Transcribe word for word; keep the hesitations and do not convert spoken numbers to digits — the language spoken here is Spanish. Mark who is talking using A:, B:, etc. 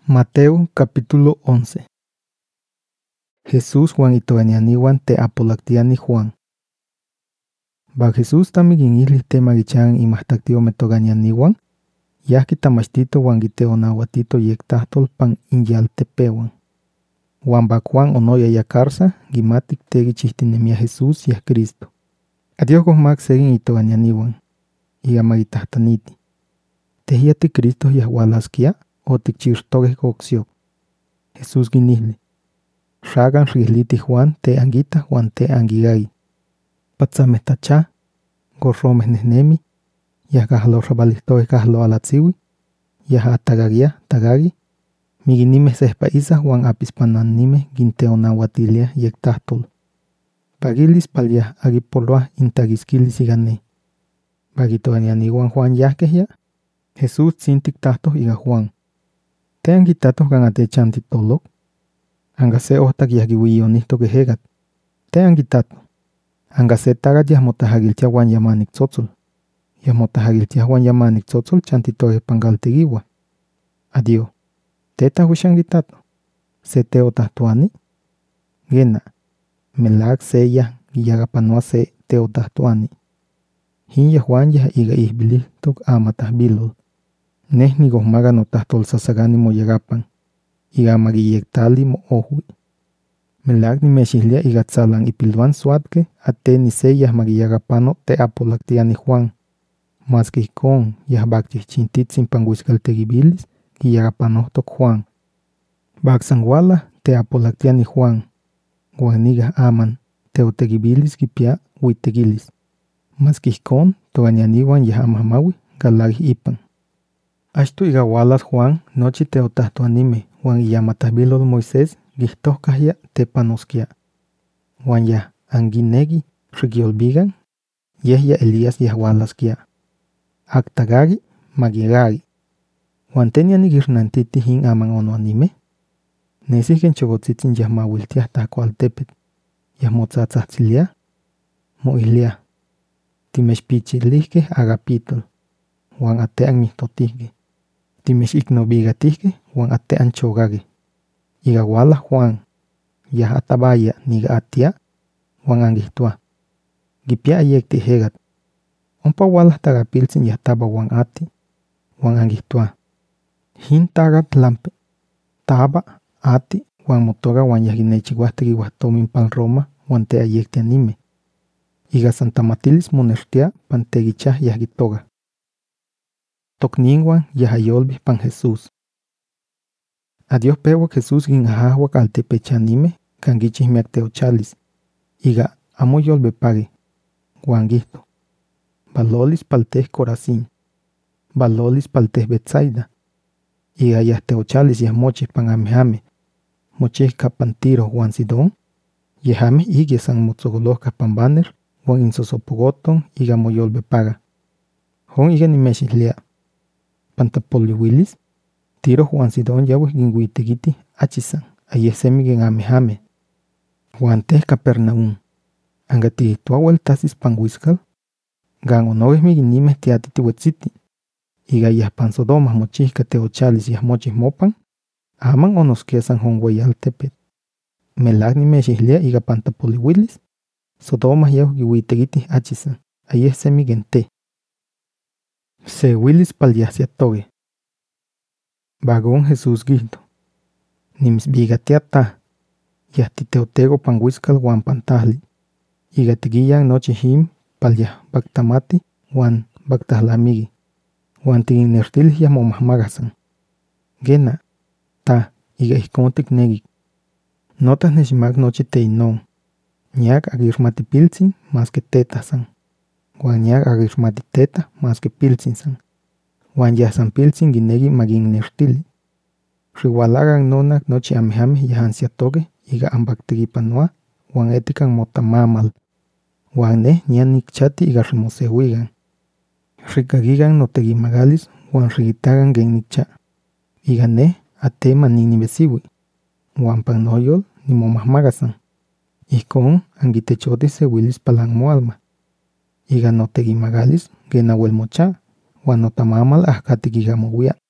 A: Mateo capítulo once. Jesús Juan itoanianiwan te apolactiani Juan. Ba Jesús tamigin ihli temagichan imahtaktio metoganianiwan, yahki tamachtito wan giteonawatito yektahtol pan inyaltepewan. Wan ba Juan onoya yakarsa, gimatik tegi chihtinemia Jesús yah Cristo. Adiós gosmak segin itoganianiwan, igamagitahtaniti. Tehiati Cristo yah walaskia, o tikchirtoge koxiok. Jesús ginihli. Shagan rihliti Juan te angita Juan te angigagi. Patsamehtacha, gorromeh nehnemi, yah gahlo rabalihtoge gahlo alatsiwi, yah atagagia tagagi, miginimeh sehpaisa Juan apispananimeh ginteonawatilia yektahtol. Pagilis palyah agipoloa intagiskilis igane. Bagitoanianiwan Juan yahkehya, Jesús tzintik tahtoh iga Juan. Te angitatos ganate chantitolok. Angase ohtak yahgiwiyonihto gehegat. Te angitato. Angase tagat yahmotahagiltia Juan yamanik tzotzol. Yahmotahagiltia Juan yamanik tzotzol chantitoge pangaltegiwa. Adio. Teta huishangitato. Se teo tahtuani. Gena. Melak se yah giyagapanoa se teo tahtuani. Hin yah Juan yah iga ihbilih tok amatah bilol. Neh nigosmaga notahtol sasagani moyagapan. Iga magiyektali mo ohui. Melak nimeshihlia iga tzalan ipiluan suatke ate ni se yah magiyagapano te apolactiani Juan. Mas que ihkon yah bakchihchintitzin panguiskaltegibilis giyagapanohtok Juan. Baksanwala te apolactiani Juan. Guaniga aman teotegibilis gipia huitegilis. Mas que ihkon toganianiwan yah amahmawi galagi ipan. Ashtu iga walas Juan nochi teotahtuanime Juan iyamatahbilol Moisés gihtohkahya tepanoskia. Juan yah anginegi rigyolbigan, yeh ya Elías yah walaskia. Aktagagi magigagi. Juan teniani girnantiti hin aman onoanime. Nesih genchogotzitzin yah mawiltiah tahkualtepet. Yah motzatzahtziliah. Moihliah. Timeshpichilihkeh agapitol. Juan atean mihtotihkeh. Timesh iknobigatihkeh Juan atean chogage. Iga wala Juan. Yah atabaya niga atia. Juan angihtua. Gipia ayekti hegat. Ompa wala tagapilzin yah taba Juan ati. Juan angihtua. Hin tagat lampe. Taba ati Juan motoga Juan yah gineichihuahtegi wahtomin pan Roma Juan te ayekti anime. Iga Santa Matilis monertia pantegichah yah gitoga. Tokninguan yah ayolbih pan Jesús. Adiós pewak Jesús gin ahahwak altepechanime kangichih miak teochalis. Iga amo yolbepage. Juan gihto. Balolis palteh Corazín. Balolis palteh Betsaida. Iga yah teochalis yah mochih pan amehame. Mochih kapan Tiro Juan Sidón. Yehame igi san motzogolohka pan Banner. Juan insosopogoton iga moyolbepaga. Hon iga nimeshihlia. Pantapoliwilis. Tiro Juan Sidón yawih ginguitegiti achisan. Ayesemi gen amehame. Juan teh Capernaum. Angati tuawel tasis panguiskal. Gan onogeh miginimeh tiatiti wetziti. Iga yah pan Sodoma mochihka teochalis yah mochih mopan. Aman onoskia san honweyaltepet. Melak nimeshihlia iga pantapoliwilis. Sodoma yawih giwitegiti achisan. Ayesemi gen te. Se wilis palyahsiatoge. Bagón Jesús gihto. Nimisbigatiata. Yah titeotego panguiskal Juan pantahli. Iga tigiyan nochi him palyah baktamati Juan baktahlamigi. Juan tiginertilis yah momahmagasan. Gena. Ta. Iga ihkontik negik. Notas neshimak nochi teinon. Ñak agirmatipilzin más que tetasan. Juan ñak agirmatiteta más que pilzinsan. Juan yah san pilzin ginegi maginnertili. Riwalagan nonak nochi amehame yah ansiatoge iga ambaktegipanoa Juan etikan motamamal. Juan neh nian nikchati iga rimosehuigan. Rikagigan notegimagalis Juan rigitagan gen nikcha. Iga neh atema ninibesiwi. Juan pan noyol nimomahmagasan. Ihkon angitechotis sewilis palan moalma. Iga notegimagalis genawel mocha. Juan notamamal ahkatigigamowia.